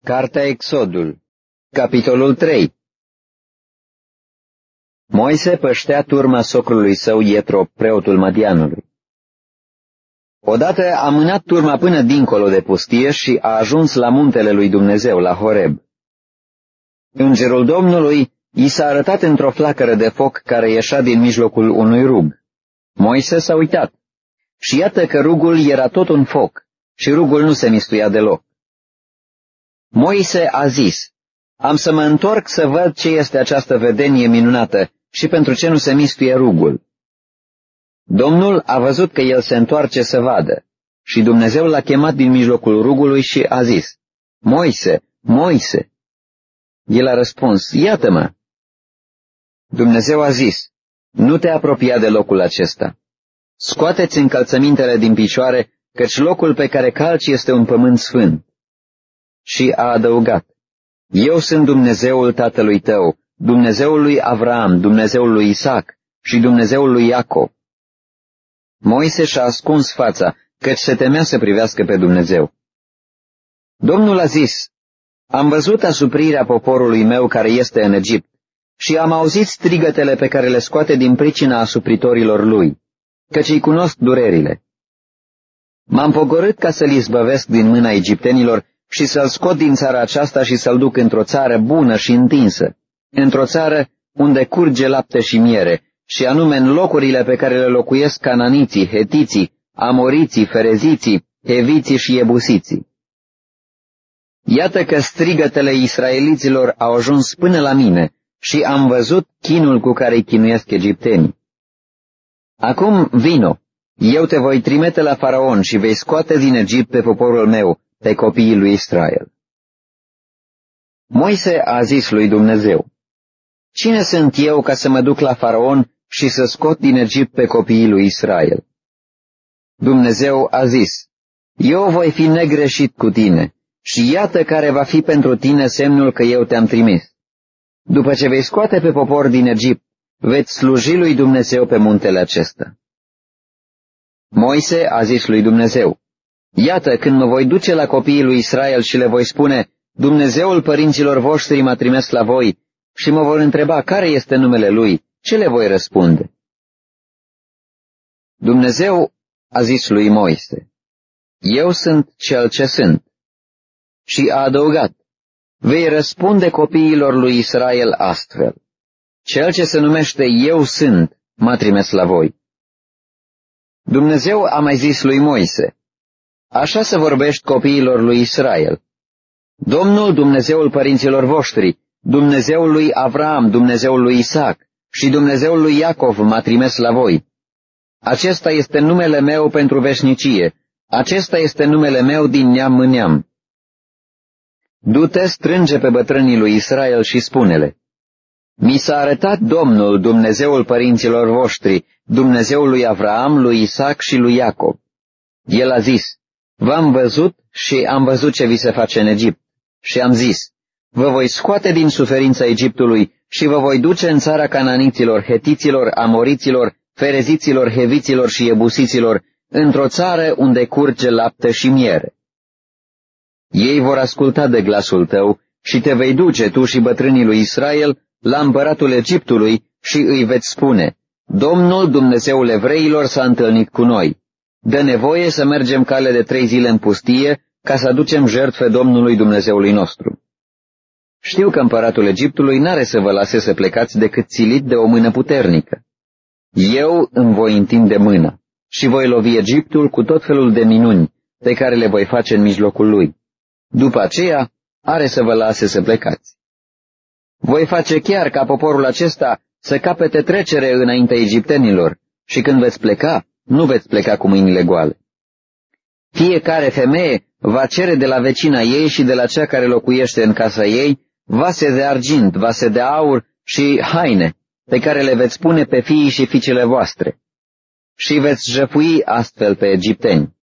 Cartea Exodul, capitolul 3. Moise păștea turma socrului său Ietro, preotul Madianului. Odată a mânat turma până dincolo de pustie și a ajuns la muntele lui Dumnezeu, la Horeb. Îngerul Domnului i s-a arătat într-o flacără de foc care ieșea din mijlocul unui rug. Moise s-a uitat și iată că rugul era tot un foc și rugul nu se mistuia deloc. Moise a zis: am să mă întorc să văd ce este această vedenie minunată și pentru ce nu se mistuie rugul. Domnul a văzut că el se întoarce să vadă și Dumnezeu l-a chemat din mijlocul rugului și a zis: Moise, Moise! El a răspuns: iată-mă! Dumnezeu a zis: nu te apropia de locul acesta. Scoateți încălțămintele din picioare, căci locul pe care calci este un pământ sfânt. Și a adăugat: eu sunt Dumnezeul tatălui tău, Dumnezeul lui Avraam, Dumnezeul lui Isaac și Dumnezeul lui Iacov. Moise și-a ascuns fața, căci se temea să privească pe Dumnezeu. Domnul a zis: am văzut asuprirea poporului meu care este în Egipt și am auzit strigătele pe care le scoate din pricina asupritorilor lui, căci îi cunosc durerile. M-am pogorât ca să-l izbăvesc din mâna egiptenilor și să-l scot din țara aceasta și să-l duc într-o țară bună și întinsă, într-o țară unde curge lapte și miere, și anume în locurile pe care le locuiesc cananiții, hetiții, amoriții, fereziții, heviții și iebusiții. Iată că strigătele israeliților au ajuns până la mine și am văzut chinul cu care îi chinuiesc egiptenii. Acum vino, eu te voi trimite la Faraon și vei scoate din Egipt pe poporul meu, pe copiii lui Israel. Moise a zis lui Dumnezeu: cine sunt eu ca să mă duc la Faraon și să scot din Egipt pe copiii lui Israel? Dumnezeu a zis: eu voi fi negreșit cu tine și iată care va fi pentru tine semnul că eu te-am trimis. După ce vei scoate pe popor din Egipt, veți sluji lui Dumnezeu pe muntele acesta. Moise a zis lui Dumnezeu: iată, când mă voi duce la copiii lui Israel și le voi spune: Dumnezeul părinților voștri m-a trimis la voi, și mă vor întreba care este numele lui, ce le voi răspunde? Dumnezeu a zis lui Moise: eu sunt cel ce sunt. Și a adăugat: vei răspunde copiilor lui Israel astfel: cel ce se numește Eu sunt m-a trimis la voi. Dumnezeu a mai zis lui Moise: așa să vorbești copiilor lui Israel: Domnul, Dumnezeul părinților voștri, Dumnezeul lui Avraam, Dumnezeul lui Isaac și Dumnezeul lui Iacov m-a trimis la voi. Acesta este numele meu pentru veșnicie, acesta este numele meu din neam în neam. Du-te, strânge pe bătrânii lui Israel și spune-le: mi s-a arătat Domnul, Dumnezeul părinților voștri, Dumnezeul lui Avraam, lui Isaac și lui Iacov. El a zis: v-am văzut și am văzut ce vi se face în Egipt. Și am zis: vă voi scoate din suferința Egiptului și vă voi duce în țara cananiților, hetiților, amoriților, fereziților, heviților și iebusiților, într-o țară unde curge lapte și miere. Ei vor asculta de glasul tău și te vei duce tu și bătrânii lui Israel la împăratul Egiptului și îi veți spune: Domnul, Dumnezeul evreilor, s-a întâlnit cu noi. Dă nevoie să mergem cale de 3 zile în pustie ca să aducem jertfe Domnului Dumnezeului nostru. Știu că împăratul Egiptului n-are să vă lase să plecați decât țilit de o mână puternică. Eu îmi voi întinde mâna și voi lovi Egiptul cu tot felul de minuni pe care le voi face în mijlocul lui. După aceea are să vă lase să plecați. Voi face chiar ca poporul acesta să capete trecere înaintea egiptenilor și când veți pleca, nu veți pleca cu mâinile goale. Fiecare femeie va cere de la vecina ei și de la cea care locuiește în casa ei vase de argint, vase de aur și haine, pe care le veți pune pe fiii și fiicele voastre. Și veți jăfui astfel pe egipteni.